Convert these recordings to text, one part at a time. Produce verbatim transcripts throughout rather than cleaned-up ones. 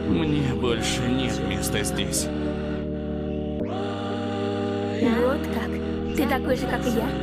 Мне больше нет места здесь. Вот как? Ты такой же, как и я?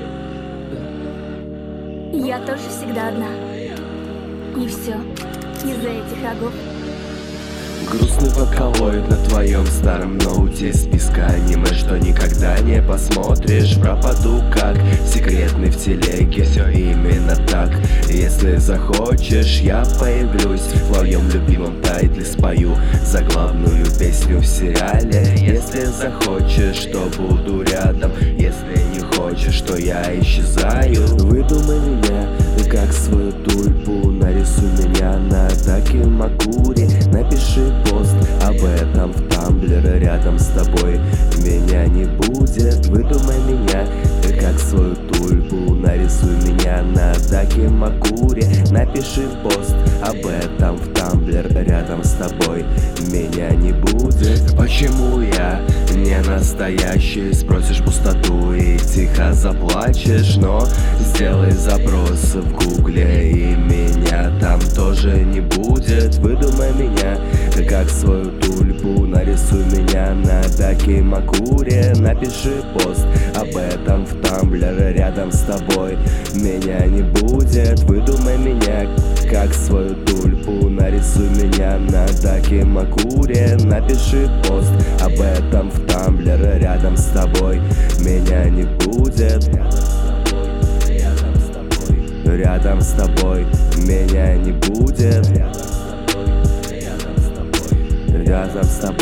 Я тоже всегда одна. И все из-за этих рогов. Грустный вокалоид на твоем старом ноуте из списка аниме, что никогда не посмотришь. Пропаду как секретный в телеге, все именно так. Если захочешь, я появлюсь в твоем любимом тайтле, спою заглавную песню в сериале. Если захочешь, то буду рядом. Если не хочешь, то я исчезаю. Выдумай меня, как свою тульпу. Нарисуй меня на Такимакуре. Напиши пост об этом в Тамблер. Рядом с тобой меня не будет. Выдумай меня, как свою тульпу. Нарисуй меня на Такимакуре. Напиши пост об этом в Тамблер. Рядом с тобой меня не будет. Почему я не настоящий? Спросишь пустоту и тихо заплачешь. Но сделай запрос в гугле, и меня там тоже не будет. Выдумай меня, как свою тульпу. Нарисуй меня на Такимакуре. Напиши пост об этом в Тамблер. Рядом с тобой меня не будет. Выдумай меня, как свою тульпу. Нарисуй меня на Такимакуре. Напиши пост об этом в Тамблер. Рядом с тобой меня не будет. Рядом с тобой меня не будет. Рядом с тобой.